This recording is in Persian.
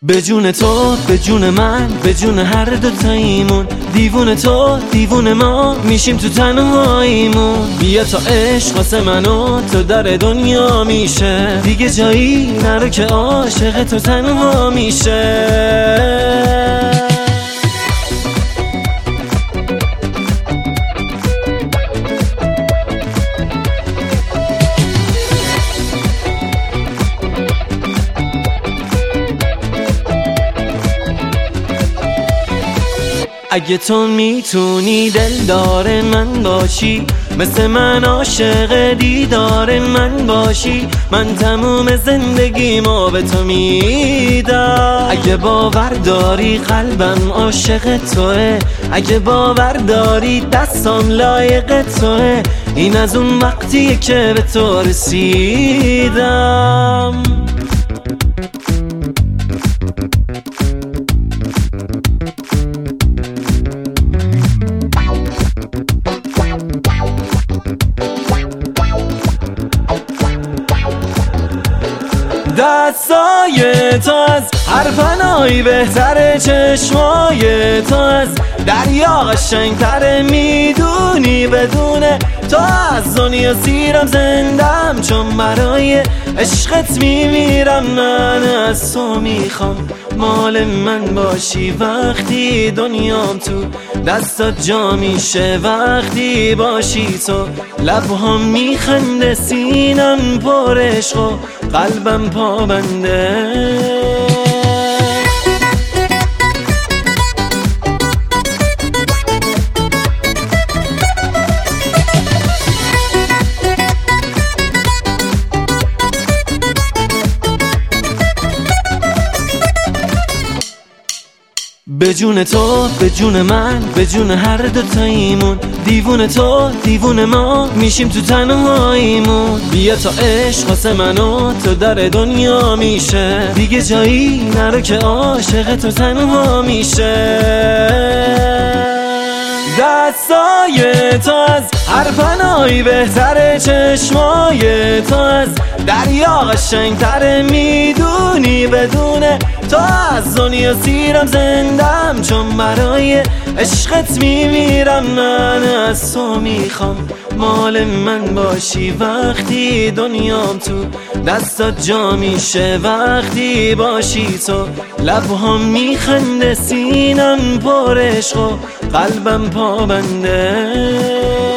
به جون تو، به جون من، به جون هر دوتاییمون، دیوونه تو، دیوونه ما میشیم تو تنهاییمون. بیا تا عشق واسه من و تو در دنیا میشه، دیگه جایی نرو که عاشق تو تنها میشه. اگه تو میتونی دلدار من باشی، مثل من عاشق دیدار من باشی، من تموم زندگیمو به تو میدم. اگه باور داری قلبم عاشق توه، اگه باور داری دستام لایق توه، این از اون وقتیه که به تو رسیدم. دستای تو از هر پناهی بهتره، چشمای تو از دریا قشنگتره، میدونی بدون تو از دنیا سیرم زندم، چون برای عشقت میمیرم. من از تو میخوام مال من باشی، وقتی دنیام تو دستات جا میشه، وقتی باشی تو لبهام میخنده، سینم پر عشق و قلبم پابنده. به جون تو، به جون من، به جون هر دوتاییمون، دیوونه تو، دیوونه ما میشیم تو تنهاییمون. بیا تا عشق واسه من و تو در دنیا میشه، دیگه جایی نرو که عاشق تو تنها میشه. دستای تو از هر پناهی بهتره، چشمای تو از دریا قشنگتره، میدونی بدون تو از دنیا سیرم زندم، چون برای عشقت میمیرم. من از تو میخوام مال من باشی، وقتی دنیام تو دستات جا میشه، وقتی باشی تو لبهام میخنده، سینم پر عشق و قلبم پابنده.